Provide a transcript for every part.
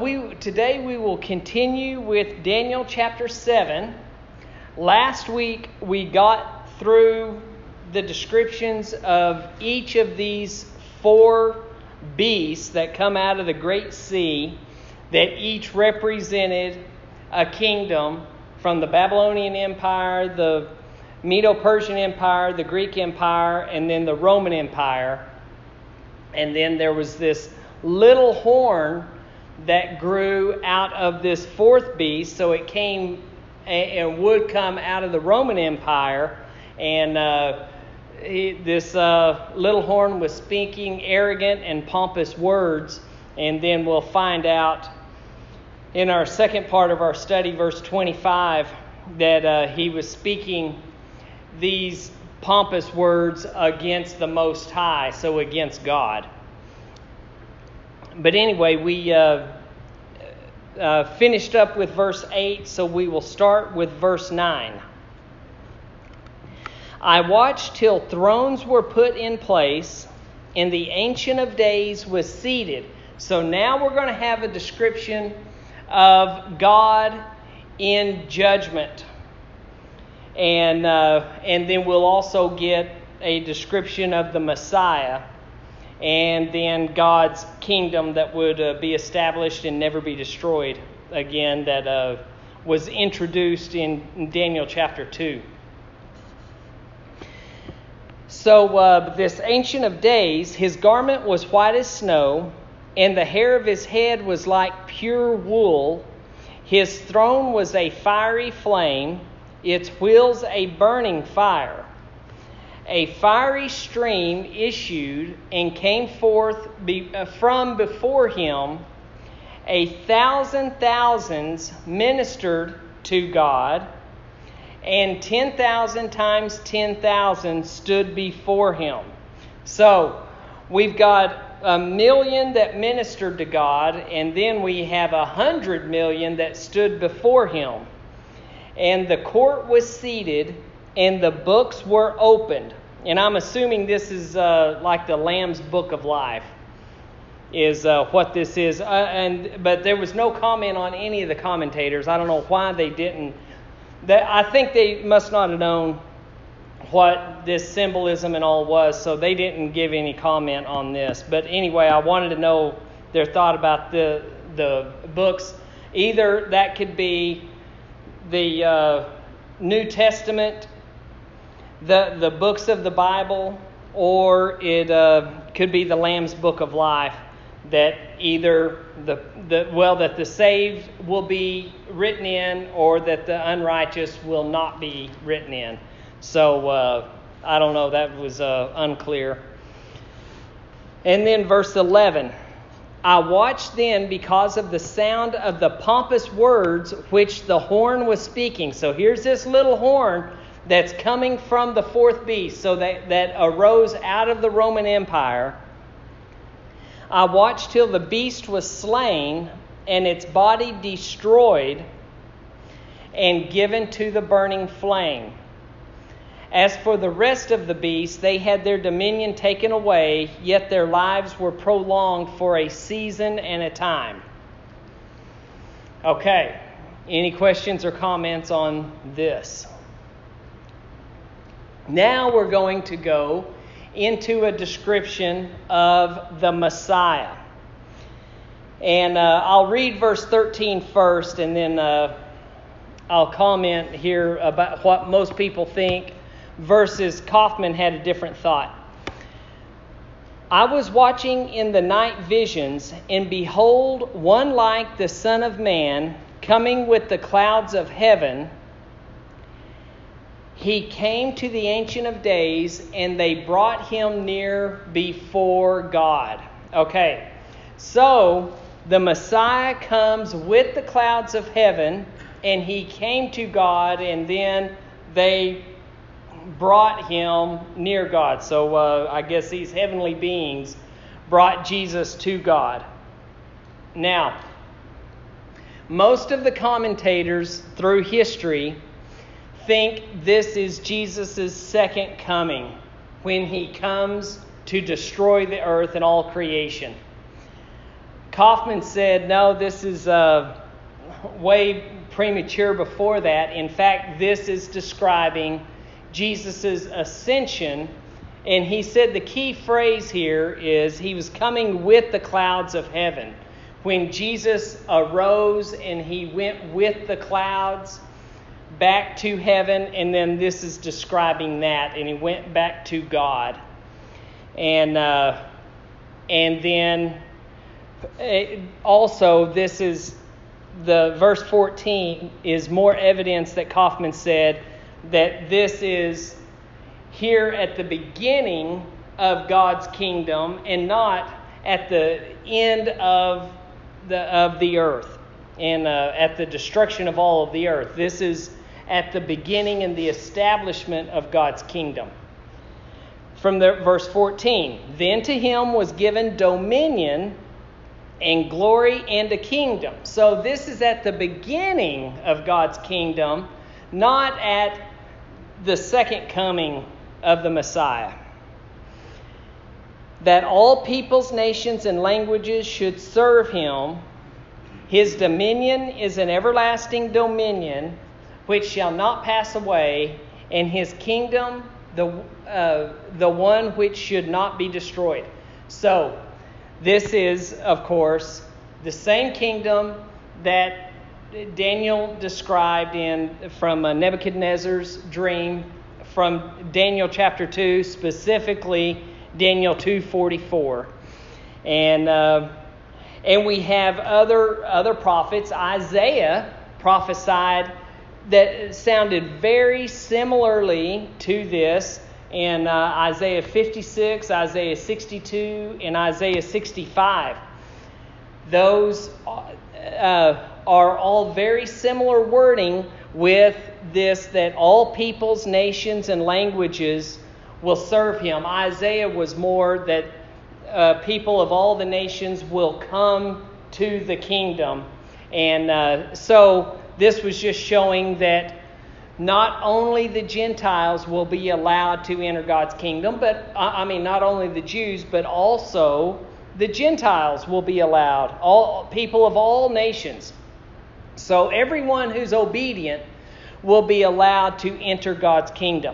today we will continue with Daniel chapter 7. Last week we got through the descriptions of each of these 4 beasts that come out of the Great Sea, that each represented a kingdom from the Babylonian Empire, the Medo-Persian Empire, the Greek Empire, and then the Roman Empire. And then there was this little horn that grew out of this 4th beast, so it came and would come out of the Roman Empire, and this little horn was speaking arrogant and pompous words. And then we'll find out in our second part of our study, verse 25, that he was speaking these pompous words against the Most High, so against God. But anyway, we finished up with verse 8, so we will start with verse 9. I watched till thrones were put in place, and the Ancient of Days was seated. So now we're going to have a description of God in judgment. And then we'll also get a description of the Messiah, and then God's kingdom that would be established and never be destroyed again, that was introduced in Daniel chapter 2. So this Ancient of Days, his garment was white as snow, and the hair of his head was like pure wool. His throne was a fiery flame, its wheels a burning fire. A fiery stream issued and came forth from before him. 1,000 thousands ministered to God, and 10,000 times 10,000 stood before him. So we've got 1 million that ministered to God, and then we have 100 million that stood before him. And the court was seated, and the books were opened. And I'm assuming this is like the Lamb's Book of Life is what this is. But there was no comment on any of the commentators. I don't know why they didn't. I think they must not have known what this symbolism and all was, so they didn't give any comment on this. But anyway, I wanted to know their thought about the books. Either that could be the New Testament, the books of the Bible, or it could be the Lamb's Book of Life, that either that the saved will be written in, or that the unrighteous will not be written in. So I don't know, that was unclear. And then verse 11. I watched then because of the sound of the pompous words which the horn was speaking. So here's this little horn that's coming from the 4th beast, so that arose out of the Roman Empire. I watched till the beast was slain, and its body destroyed, and given to the burning flame. As for the rest of the beasts, they had their dominion taken away, yet their lives were prolonged for a season and a time. Okay, any questions or comments on this? Now we're going to go into a description of the Messiah. And I'll read verse 13 first, and then I'll comment here about what most people think, versus Kaufman had a different thought. I was watching in the night visions, and behold, one like the Son of Man, coming with the clouds of heaven. He came to the Ancient of Days, and they brought him near before God. Okay, so the Messiah comes with the clouds of heaven, and he came to God, and then they brought him near God. So I guess these heavenly beings brought Jesus to God. Now, most of the commentators through history think this is Jesus' second coming, when he comes to destroy the earth and all creation. Kaufman said, no, this is way premature before that. In fact, this is describing Jesus' ascension. And he said the key phrase here is he was coming with the clouds of heaven. When Jesus arose and he went with the clouds back to heaven, and then this is describing that, and he went back to God. And then also this is the verse 14 is more evidence that Kaufman said that this is here at the beginning of God's kingdom and not at the end of the earth and at the destruction of all of the earth. This is at the beginning and the establishment of God's kingdom. From the verse 14, then to him was given dominion and glory and a kingdom. So this is at the beginning of God's kingdom, not at the second coming of the Messiah. That all peoples, nations, and languages should serve him. His dominion is an everlasting dominion which shall not pass away, and his kingdom the one which should not be destroyed. So this is, of course, the same kingdom that Daniel described from Nebuchadnezzar's dream from Daniel chapter 2, specifically Daniel 2:44. And we have other prophets. Isaiah prophesied that sounded very similarly to this in Isaiah 56, Isaiah 62, and Isaiah 65. Those are all very similar wording with this, that all peoples, nations, and languages will serve him. Isaiah was more that people of all the nations will come to the kingdom. And so this was just showing that not only the Gentiles will be allowed to enter God's kingdom, but not only the Jews, but also the Gentiles will be allowed, all people of all nations. So everyone who's obedient will be allowed to enter God's kingdom.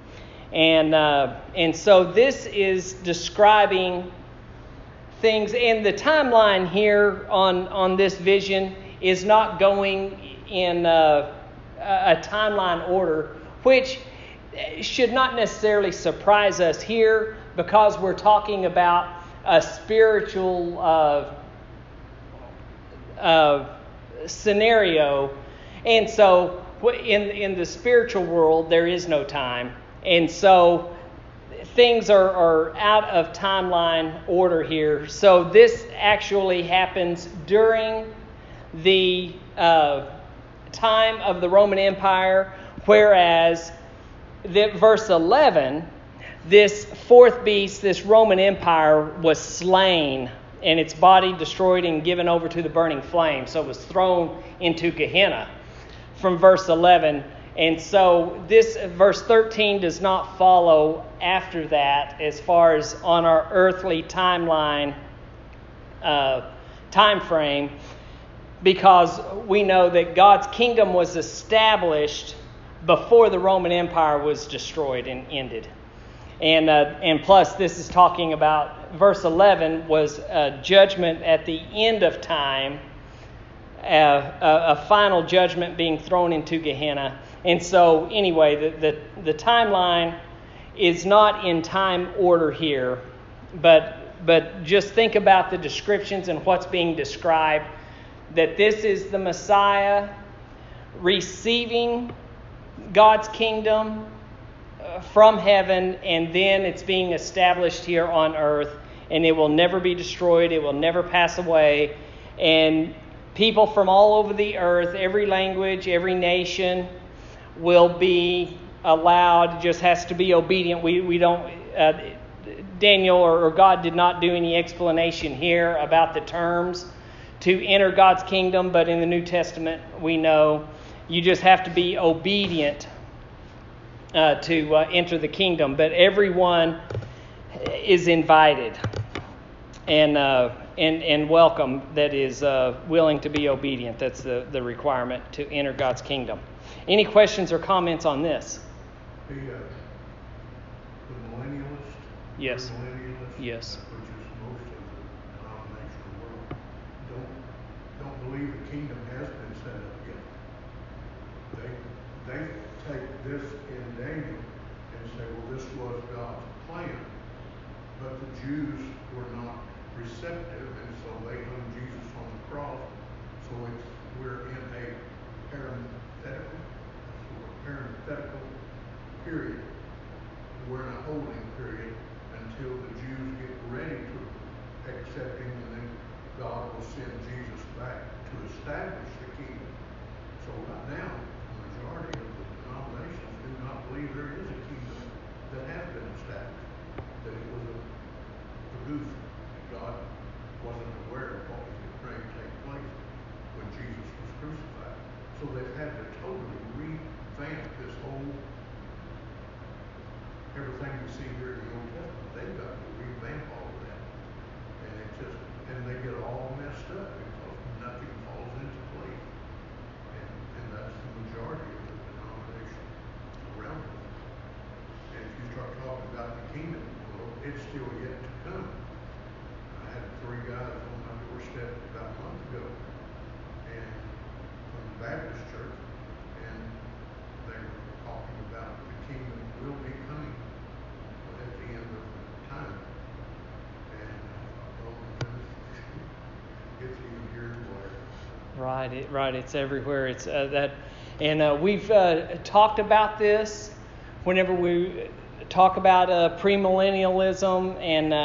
And so this is describing things, and the timeline here on this vision is not going in a timeline order, which should not necessarily surprise us here because we're talking about a spiritual scenario. And so in the spiritual world, there is no time. And so things are out of timeline order here. So this actually happens during the time of the Roman Empire, whereas verse 11, this fourth beast, this Roman Empire, was slain and its body destroyed and given over to the burning flame. So it was thrown into Gehenna from verse 11. And so this verse 13 does not follow after that as far as on our earthly timeline time frame, because we know that God's kingdom was established before the Roman Empire was destroyed and ended. And plus, this is talking about, verse 11 was a judgment at the end of time, a final judgment being thrown into Gehenna. And so, anyway, the timeline is not in time order here, but just think about the descriptions and what's being described, that this is the Messiah receiving God's kingdom from heaven, and then it's being established here on earth, and it will never be destroyed, it will never pass away, and people from all over the earth, every language, every nation, will be allowed, just has to be obedient. We don't, Daniel or God did not do any explanation here about the terms to enter God's kingdom, but in the New Testament we know you just have to be obedient to enter the kingdom. But everyone is invited. And and welcome that is willing to be obedient. That's the requirement to enter God's kingdom. Any questions or comments on this? The millennialist. Yes. Millennialist, Yes. which is most of the denominational world, don't believe the kingdom has been set up yet. They take this in Daniel and say, well, this was God's plan, but the Jews were not receptive, and so they hung Jesus on the cross. So we're in a parenthetical period. We're in a holding period until the Jews get ready to accept him, and then God will send Jesus back to establish the kingdom. So right now, the majority of the denominations do not believe there is a kingdom that has been established, that it was a goof. God wasn't aware of what was going to take place when Jesus was crucified. So they've had to totally revamp this whole, everything we see here in the Old Testament. They've got to revamp all of that. And they get all messed up because nothing falls into place. And that's the majority of the denomination around us. And if you start talking about the kingdom, well, it's still yet to come. I had 3 guys on my doorstep about a month ago, and from the Baptist church, and they were talking about the kingdom will be coming at the end of time. And it's even here and there. Right. It's everywhere. It's that, and we've talked about this whenever we talk about premillennialism,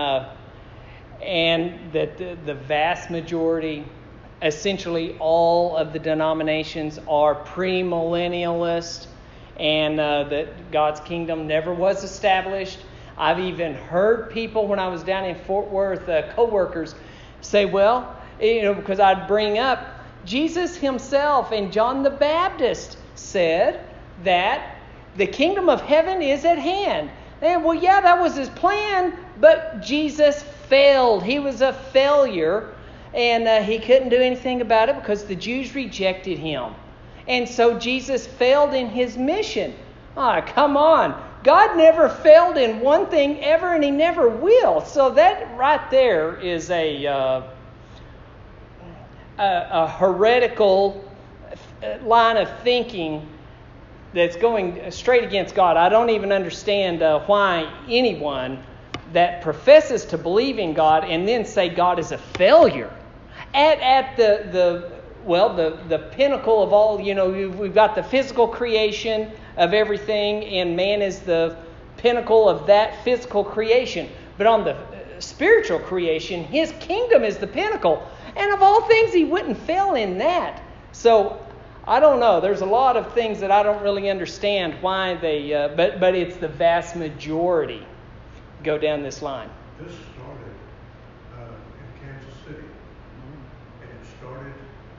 and that the vast majority, essentially all of the denominations, are premillennialist, and that God's kingdom never was established. I've even heard people when I was down in Fort Worth, co-workers, say, well, because I'd bring up Jesus himself and John the Baptist said that the kingdom of heaven is at hand. And well, yeah, that was his plan, but Jesus failed. He was a failure, and he couldn't do anything about it because the Jews rejected him. And so Jesus failed in his mission. Come on. God never failed in one thing ever, and he never will. So that right there is a heretical line of thinking that's going straight against God. I don't even understand why anyone that professes to believe in God and then say God is a failure at the pinnacle of all. We've got the physical creation of everything, and man is the pinnacle of that physical creation. But on the spiritual creation, his kingdom is the pinnacle. And of all things, he wouldn't fail in that. So I don't know. There's a lot of things that I don't really understand why they, but it's the vast majority go down this line. This started in Kansas City, and it started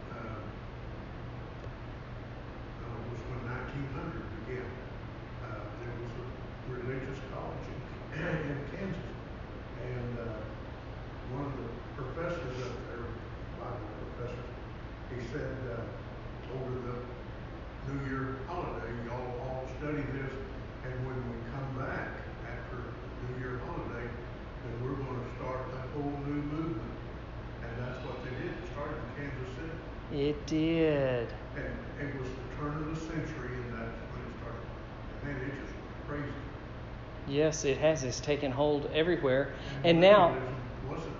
was when 1900 began. There was a religious college in Kansas, and one of the professors up there, Bible professor, he said over the New Year holiday, y'all all study this, and when we come back after the New Year holiday, then we're going to start a whole new movement. And that's what they did. It started in Kansas City. It did. And it was the turn of the century, and that's when it started. And it just went crazy. Yes, it has. It's taken hold everywhere. And now now, wasn't,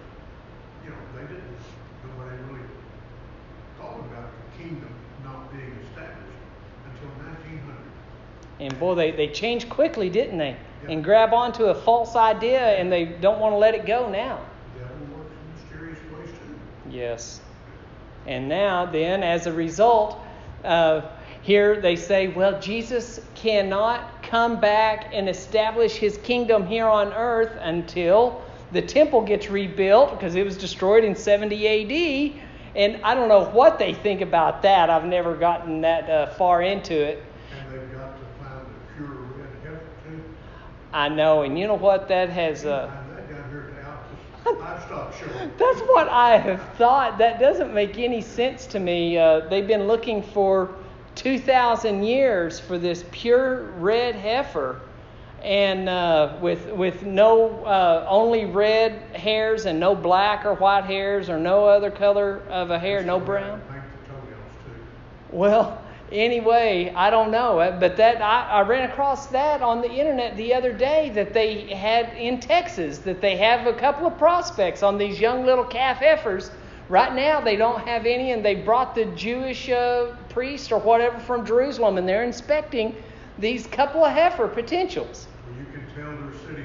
nobody really thought about the kingdom not being established until 1900. and boy, they changed quickly, didn't they? Yeah. And grab onto a false idea, and they don't want to let it go now. The devil works in mysterious ways too. Yes. And now then, as a result, here they say, well, Jesus cannot come back and establish his kingdom here on earth until the temple gets rebuilt, because it was destroyed in 70 A.D., and I don't know what they think about that. I've never gotten that far into it. And they've got to find a pure red heifer too. I know, and you know what? That has... Find that down here at the Livestock show. That's what I have thought. That doesn't make any sense to me. They've been looking for 2,000 years for this pure red heifer, and with no only red hairs and no black or white hairs or no other color of a hair, no brown. Paint the toenails too. Well, anyway, I don't know, but that I ran across that on the internet the other day, that they had in Texas, that they have a couple of prospects on these young little calf heifers. Right now they don't have any, and they brought the Jewish priest or whatever from Jerusalem, and they're inspecting these couple of heifer potentials. Well, you can tell they're city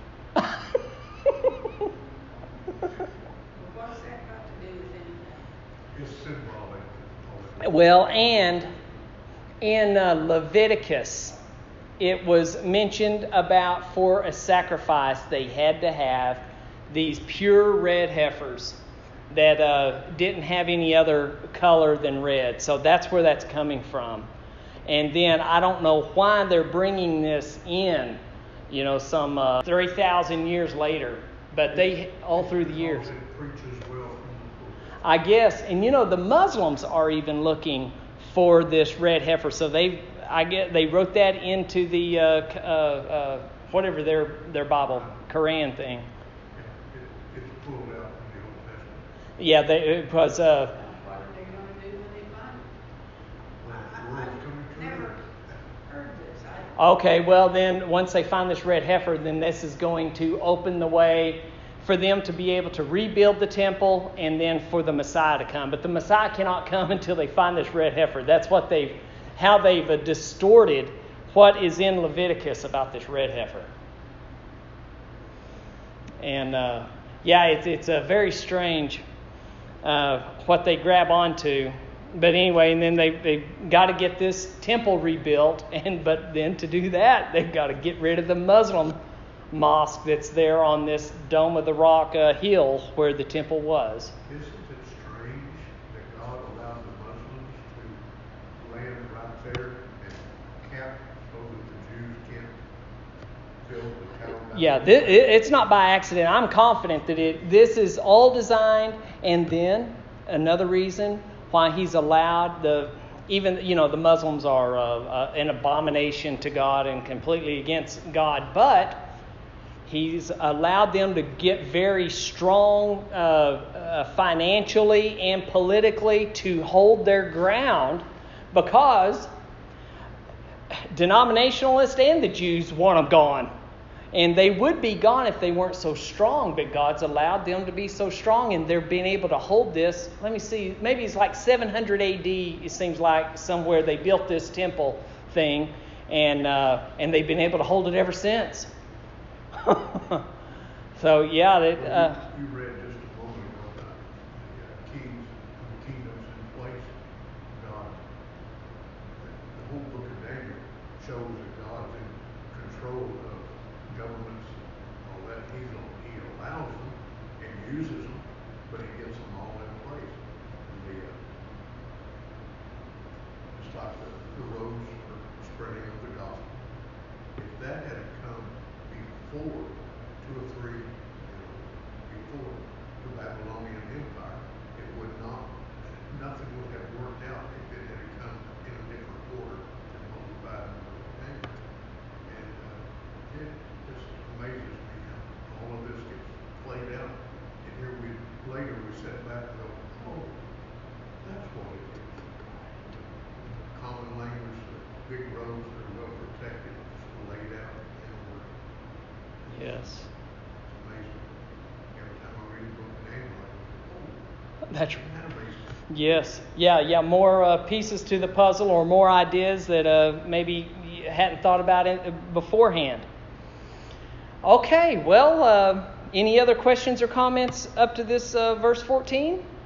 folks. What's that got to do with anything? It's symbolic. Well, and in Leviticus, it was mentioned about for a sacrifice they had to have these pure red heifers that didn't have any other color than red. So that's where that's coming from. And then I don't know why they're bringing this in, some 3,000 years later. But they, all through the years. It preaches well from the book. I guess, and the Muslims are even looking for this red heifer. So they wrote that into the whatever their Bible, Quran thing. It's pulled out from the Old Testament. Yeah, it was. What are they going to do when they find it? The world's coming to an Never end. heard this. Okay, well then, once they find this red heifer, then this is going to open the way for them to be able to rebuild the temple, and then for the Messiah to come. But the Messiah cannot come until they find this red heifer. That's how they've distorted what is in Leviticus about this red heifer. And it's a very strange what they grab onto. But anyway, and then they've got to get this temple rebuilt, but then to do that, they've got to get rid of the Muslim mosque that's there on this Dome of the Rock hill where the temple was. Isn't it strange that God allowed the Muslims to land right there and camp so that the Jews can't build the tabernacle? Yeah, it's not by accident. I'm confident that this is all designed. And then another reason why he's allowed the Muslims are an abomination to God and completely against God, but he's allowed them to get very strong financially and politically to hold their ground, because denominationalists and the Jews want them gone. And they would be gone if they weren't so strong, but God's allowed them to be so strong, and they're being able to hold this. Let me see, maybe it's like 700 AD, it seems like, somewhere they built this temple thing, and they've been able to hold it ever since. So, yeah. You read just a moment ago about the kingdoms in place. God, the whole book of Daniel shows that God's in control of governments and all that. He allows them and uses them, but he gets them all in place. It's like the roads for spreading of the gospel. If that had come before before the Babylonian Empire, nothing would have worked out if it had come in a different order than what we find in the book of Daniel. And it just amazes me how all of this gets played out. And here later we sit back and go, oh, that's what it is. Common language, big roads that are well protected, just laid out in order. Yes. That's yes, yeah. More pieces to the puzzle, or more ideas that maybe you hadn't thought about it beforehand. Okay, well, any other questions or comments up to this verse 14?